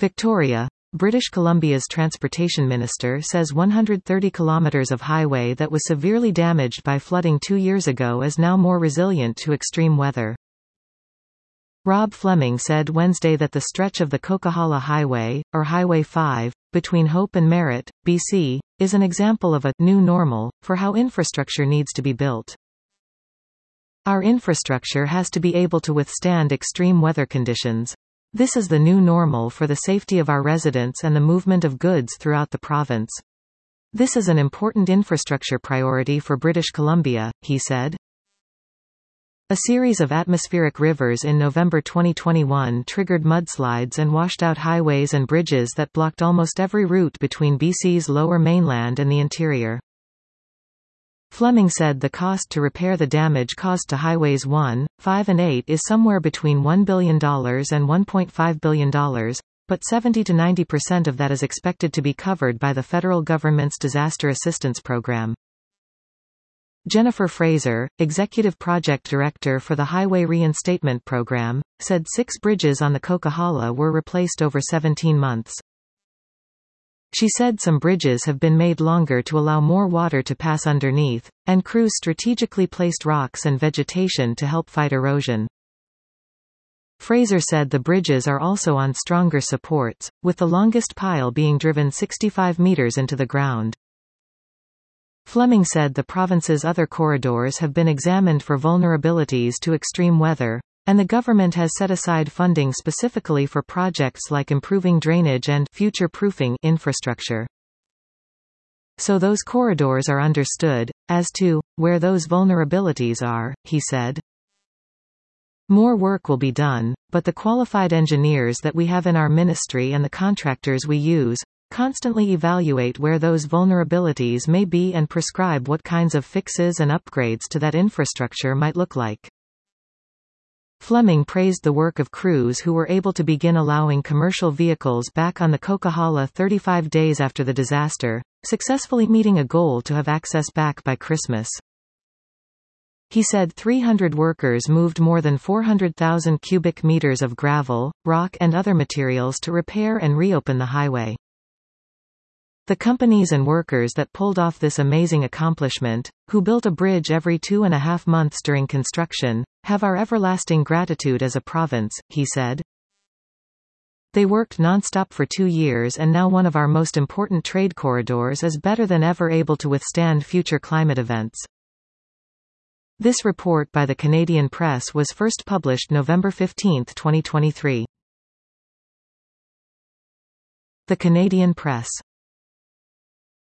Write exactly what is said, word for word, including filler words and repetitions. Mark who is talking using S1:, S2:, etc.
S1: Victoria, British Columbia's transportation minister says one hundred thirty kilometres of highway that was severely damaged by flooding two years ago is now more resilient to extreme weather. Rob Fleming said Wednesday that the stretch of the Coquihalla Highway, or Highway five, between Hope and Merritt, B C, is an example of a new normal for how infrastructure needs to be built. Our infrastructure has to be able to withstand extreme weather conditions. This is the new normal for the safety of our residents and the movement of goods throughout the province. This is an important infrastructure priority for British Columbia, he said. A series of atmospheric rivers in November twenty twenty-one triggered mudslides and washed out highways and bridges that blocked almost every route between B C's lower mainland and the interior. Fleming said the cost to repair the damage caused to Highways one, five and eight is somewhere between one billion dollars and one point five billion dollars, but seventy to ninety percent of that is expected to be covered by the federal government's disaster assistance program. Jennifer Fraser, Executive Project Director for the Highway Reinstatement Program, said six bridges on the Coquihalla were replaced over seventeen months. She said some bridges have been made longer to allow more water to pass underneath, and crews strategically placed rocks and vegetation to help fight erosion. Fraser said the bridges are also on stronger supports, with the longest pile being driven sixty-five meters into the ground. Fleming said the province's other corridors have been examined for vulnerabilities to extreme weather, and the government has set aside funding specifically for projects like improving drainage and future-proofing infrastructure. So those corridors are understood. As to where those vulnerabilities are, he said. More work will be done, but the qualified engineers that we have in our ministry and the contractors we use constantly evaluate where those vulnerabilities may be and prescribe what kinds of fixes and upgrades to that infrastructure might look like. Fleming praised the work of crews who were able to begin allowing commercial vehicles back on the Coquihalla thirty-five days after the disaster, successfully meeting a goal to have access back by Christmas. He said three hundred workers moved more than four hundred thousand cubic meters of gravel, rock and other materials to repair and reopen the highway. The companies and workers that pulled off this amazing accomplishment, who built a bridge every two and a half months during construction, have our everlasting gratitude as a province, he said. They worked non-stop for two years and now one of our most important trade corridors is better than ever able to withstand future climate events. This report by the Canadian Press was first published November fifteenth, twenty twenty-three. The Canadian Press.